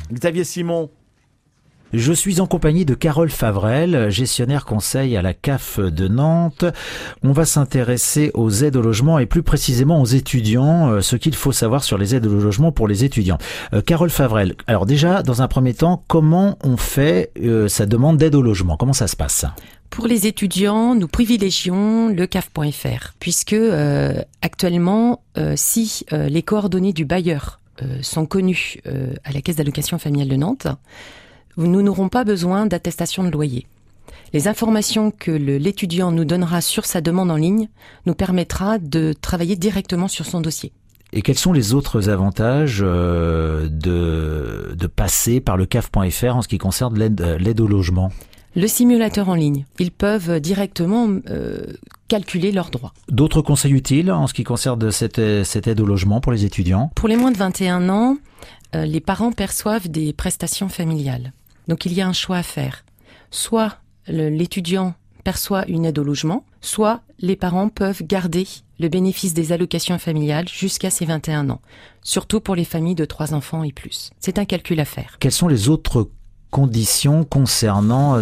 Xavier Simon. Je suis en compagnie de Carole Favrel, gestionnaire conseil à la CAF de Nantes. On va s'intéresser aux aides au logement et plus précisément aux étudiants, ce qu'il faut savoir sur les aides au logement pour les étudiants. Carole Favrel, alors déjà, dans un premier temps, comment on fait sa demande d'aide au logement? Comment ça se passe? Pour les étudiants, nous privilégions le CAF.fr, puisque actuellement, si les coordonnées du bailleur sont connues à la Caisse d'allocation familiale de Nantes, nous n'aurons pas besoin d'attestation de loyer. Les informations que l'étudiant nous donnera sur sa demande en ligne nous permettra de travailler directement sur son dossier. Et quels sont les autres avantages de passer par le CAF.fr en ce qui concerne l'aide au logement? Le simulateur en ligne. Ils peuvent directement calculer leurs droits. D'autres conseils utiles en ce qui concerne cette aide au logement pour les étudiants? Pour les moins de 21 ans, les parents perçoivent des prestations familiales. Donc il y a un choix à faire. Soit l'étudiant perçoit une aide au logement, soit les parents peuvent garder le bénéfice des allocations familiales jusqu'à ses 21 ans. Surtout pour les familles de 3 enfants et plus. C'est un calcul à faire. Quelles sont les autres conditions concernant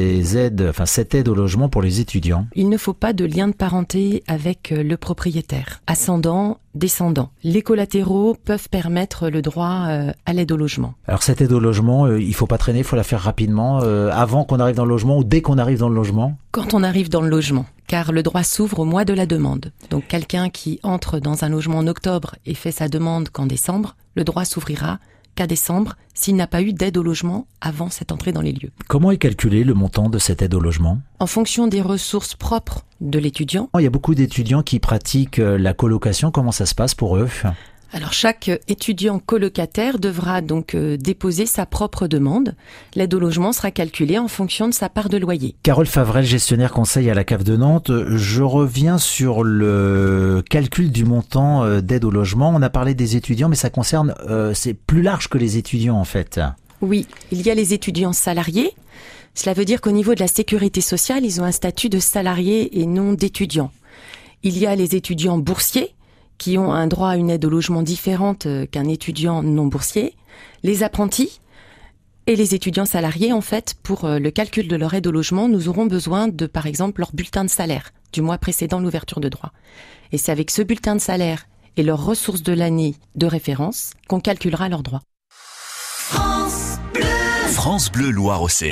cette aide au logement pour les étudiants? Il ne faut pas de lien de parenté avec le propriétaire, ascendant, descendant. Les collatéraux peuvent permettre le droit à l'aide au logement. Alors cette aide au logement, il faut pas traîner, il faut la faire rapidement, avant qu'on arrive dans le logement ou dès qu'on arrive dans le logement? Quand on arrive dans le logement, car le droit s'ouvre au mois de la demande. Donc quelqu'un qui entre dans un logement en octobre et fait sa demande qu'en décembre, le droit s'ouvrira qu'à décembre s'il n'a pas eu d'aide au logement avant cette entrée dans les lieux. Comment est calculé le montant de cette aide au logement? En fonction des ressources propres de l'étudiant. Il y a beaucoup d'étudiants qui pratiquent la colocation. Comment ça se passe pour eux? Alors chaque étudiant colocataire devra donc déposer sa propre demande. L'aide au logement sera calculée en fonction de sa part de loyer. Carole Favrel, gestionnaire conseil à la CAF de Nantes. Je reviens sur le calcul du montant d'aide au logement. On a parlé des étudiants, mais ça concerne, c'est plus large que les étudiants en fait. Oui, il y a les étudiants salariés. Cela veut dire qu'au niveau de la sécurité sociale, ils ont un statut de salarié et non d'étudiant. Il y a les étudiants boursiers, qui ont un droit à une aide au logement différente qu'un étudiant non boursier, les apprentis et les étudiants salariés. En fait, pour le calcul de leur aide au logement, nous aurons besoin de, par exemple, leur bulletin de salaire du mois précédant l'ouverture de droit. Et c'est avec ce bulletin de salaire et leurs ressources de l'année de référence qu'on calculera leurs droits. France Bleu Loire-Océan.